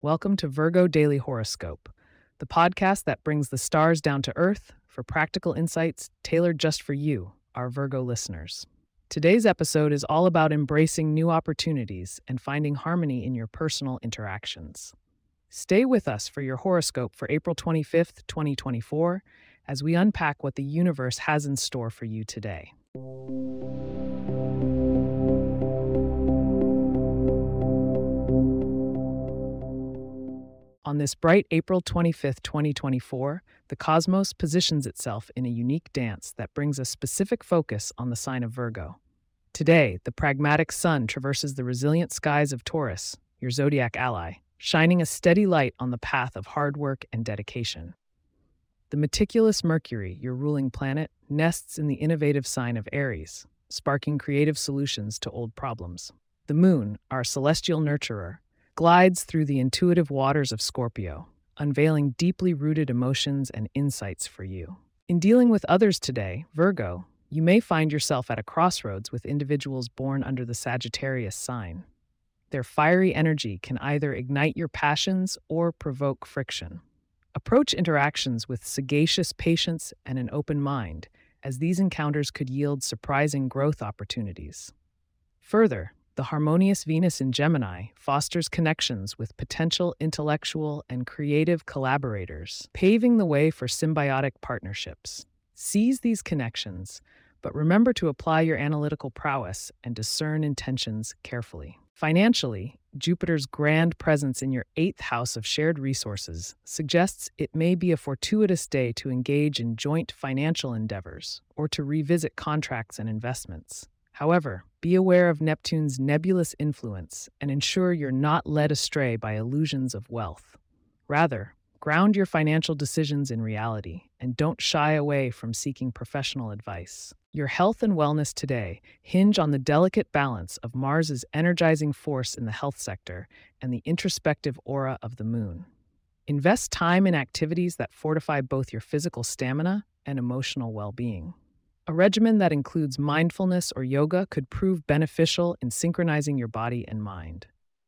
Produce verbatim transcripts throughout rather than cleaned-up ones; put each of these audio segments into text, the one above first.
Welcome to Virgo Daily Horoscope, the podcast that brings the stars down to earth for practical insights tailored just for you, our Virgo listeners. Today's episode is all about embracing new opportunities and finding harmony in your personal interactions. Stay with us for your horoscope for April twenty-fifth, twenty twenty-four, as we unpack what the universe has in store for you today. On this bright April twenty-fifth, twenty twenty-four, the cosmos positions itself in a unique dance that brings a specific focus on the sign of Virgo. Today, the pragmatic sun traverses the resilient skies of Taurus, your zodiac ally, shining a steady light on the path of hard work and dedication. The meticulous Mercury, your ruling planet, nests in the innovative sign of Aries, sparking creative solutions to old problems. The moon, our celestial nurturer, glides through the intuitive waters of Scorpio, unveiling deeply rooted emotions and insights for you. In dealing with others today, Virgo, you may find yourself at a crossroads with individuals born under the Sagittarius sign. Their fiery energy can either ignite your passions or provoke friction. Approach interactions with sagacious patience and an open mind, as these encounters could yield surprising growth opportunities. Further, the harmonious Venus in Gemini fosters connections with potential intellectual and creative collaborators, paving the way for symbiotic partnerships. Seize these connections, but remember to apply your analytical prowess and discern intentions carefully. Financially, Jupiter's grand presence in your eighth house of shared resources suggests it may be a fortuitous day to engage in joint financial endeavors or to revisit contracts and investments. However, be aware of Neptune's nebulous influence and ensure you're not led astray by illusions of wealth. Rather, ground your financial decisions in reality and don't shy away from seeking professional advice. Your health and wellness today hinge on the delicate balance of Mars's energizing force in the health sector and the introspective aura of the moon. Invest time in activities that fortify both your physical stamina and emotional well-being. A regimen that includes mindfulness or yoga could prove beneficial in synchronizing your body and mind.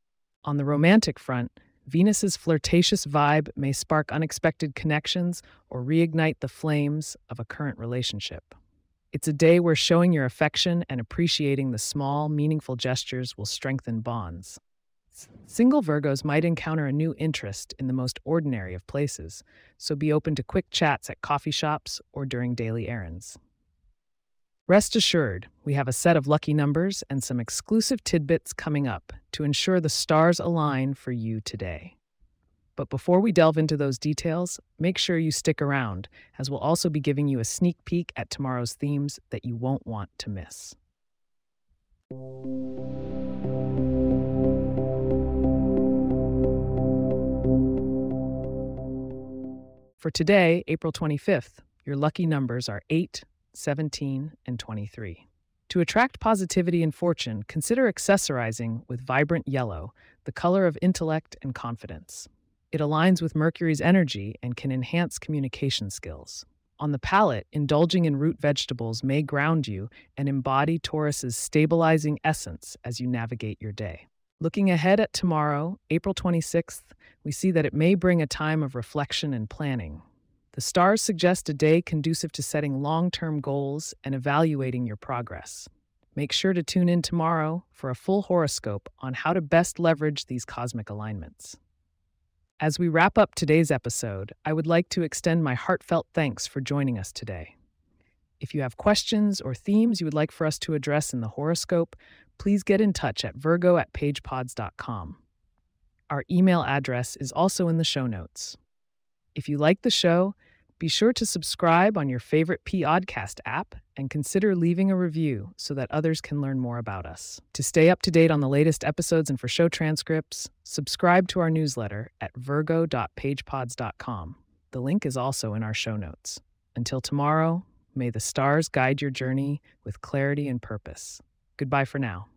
On the romantic front, Venus's flirtatious vibe may spark unexpected connections or reignite the flames of a current relationship. It's a day where showing your affection and appreciating the small, meaningful gestures will strengthen bonds. Single Virgos might encounter a new interest in the most ordinary of places, so be open to quick chats at coffee shops or during daily errands. Rest assured, we have a set of lucky numbers and some exclusive tidbits coming up to ensure the stars align for you today. But before we delve into those details, make sure you stick around, as we'll also be giving you a sneak peek at tomorrow's themes that you won't want to miss. For today, April twenty-fifth, your lucky numbers are eight, seventeen, and twenty-three. To attract positivity and fortune, consider accessorizing with vibrant yellow, the color of intellect and confidence. It aligns with Mercury's energy and can enhance communication skills. On the palate, indulging in root vegetables may ground you and embody Taurus's stabilizing essence as you navigate your day. Looking ahead at tomorrow, April twenty-sixth, we see that it may bring a time of reflection and planning. The stars suggest a day conducive to setting long-term goals and evaluating your progress. Make sure to tune in tomorrow for a full horoscope on how to best leverage these cosmic alignments. As we wrap up today's episode, I would like to extend my heartfelt thanks for joining us today. If you have questions or themes you would like for us to address in the horoscope, please get in touch at virgo at pagepods dot com. Our email address is also in the show notes. If you like the show, be sure to subscribe on your favorite P-Oddcast app and consider leaving a review so that others can learn more about us. To stay up to date on the latest episodes and for show transcripts, subscribe to our newsletter at virgo dot pagepods dot com. The link is also in our show notes. Until tomorrow, may the stars guide your journey with clarity and purpose. Goodbye for now.